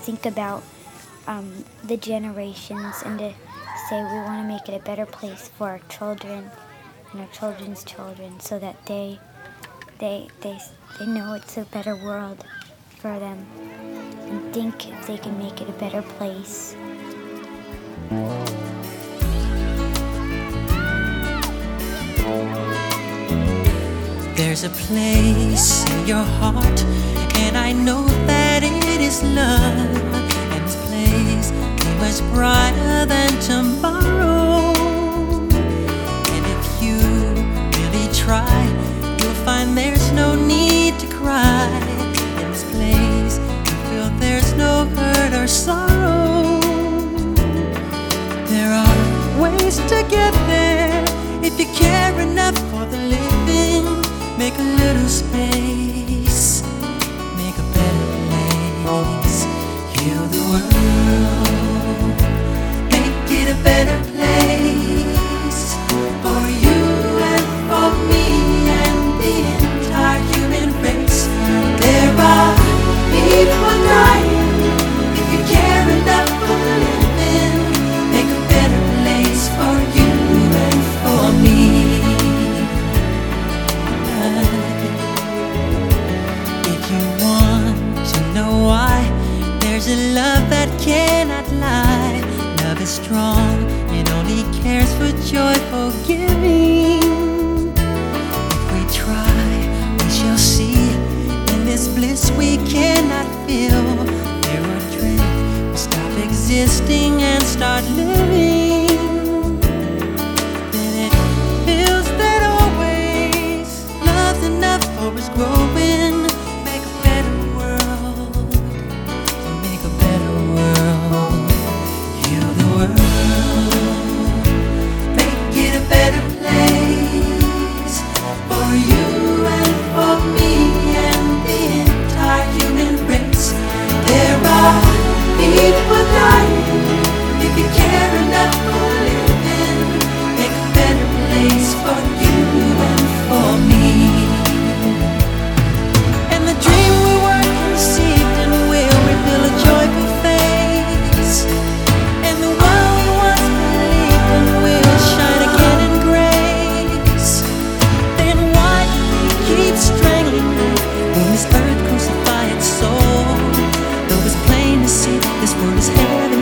think about the generations and to say we want to make it a better place for our children and our children's children, so that they know it's a better world for them, and think if they can make it a better place. There's a place in your heart, and I know that it is love. And this place is much brighter than tomorrow. And if you really try, you'll find there's no need to cry. In this place, you feel there's no hurt or sorrow. There are ways to get there if you care enough for the living. Make a little space, make a better place. Heal the world, make it a better place for you and for me and the entire human race. There are people dying. If you care enough for the living, make a better place for you and for me. If you want to know why, there's a love that cannot lie. Love is strong, it only cares for joyful giving. If we try, we shall see. In this bliss we cannot feel. There are dreams, we stop existing and start living. Then it feels that always love's enough for us growing. Make a better world, to make a better world. Heal the world, make it a better place for you and for me and the entire human race. There are people dying. If you care enough for living, make a better place for you and for me. And the dream we were conceived in will reveal a joyful face. And the world we once believed in will shine again in grace. Then why do we keep strangling life when this earth crucify its soul? Though it's plain to see that this world is heaven